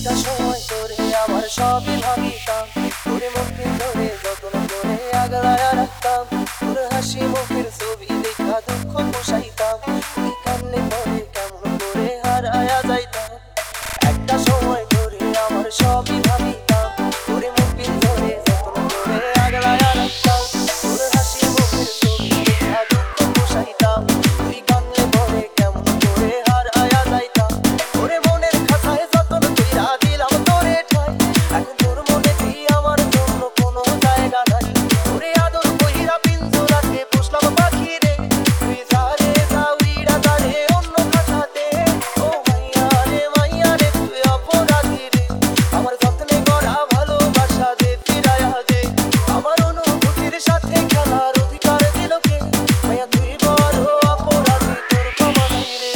একটা সময় তোরে আমার সবই ভাবিতাম, তোরে মুখে ধরে যত্ন করে আগলায়া রাখতাম, তোর হাসি মুখের ছবি দেখা দুঃখ পোষাইতাম, তুই কান্নে পরে কেমন করে হারায়া যাইতাম। একটা সময় তোরে আমার সবই ভাবিতাম, তোরে মুখে ধরে যত্ন করে আগলায়া রাখতাম, তোর হাসি মুখের ছবি দেখা দুঃখ পোষাইতাম, তুই কান্নে পরে কেমন করে হারায়া যাইতাম। ওরে মনের খাঁচায় যতন কইরা দিলাম তোরে ঠাই, এখন তোর মনে কি আমার জন্য কোনো জায়গা নাই। ওরে আদর কইরা পিঞ্জরাতে পুষলাম পাখি রে, তুই যারে যা উইড়া যারে অন্য খাঁচাতে। ও মাইয়া রে তুই অপরাধী রে, আমার যত্নে গড়া ভালোবাসা দে ফিরায়া দে, আমার অনুভূতির সাথে খেলার অধিকার দিল কে। মাইয়া তুই বড় অপরাধী, তোর ক্ষমা নাই রে।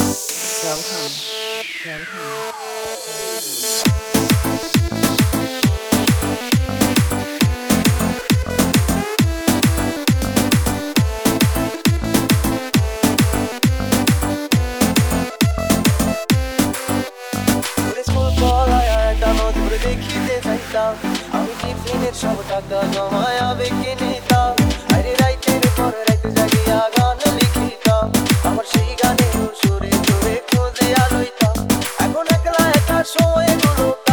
তোরে স্কুল পড়ায় একটা নদুর দেখিতে যাইতাম, আমি টিফিনের সব টাকা জমায় আবেগে নিতাম, আরে রাইতের পর রাইত জাগিয়া গান লিখিতাম, আমার সেই গানের সুরে সুরে খুঁজিয়া লইতাম। এখন একলা একা সময়গুলো